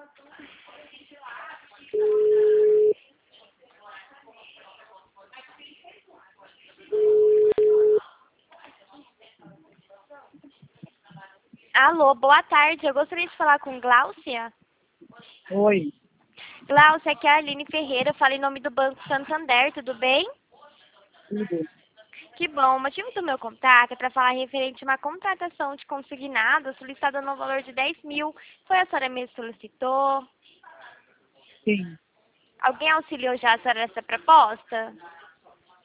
Alô, boa tarde. Eu gostaria de falar com Gláucia. Oi, Gláucia, aqui é a Aline Ferreira. Eu falo em nome do Banco Santander, tudo bem? tudo. Que bom. O motivo do meu contato é para falar referente a uma contratação de consignado solicitada no valor de 10 mil. Foi a senhora mesmo que solicitou? Sim, Alguém auxiliou já a senhora nessa proposta?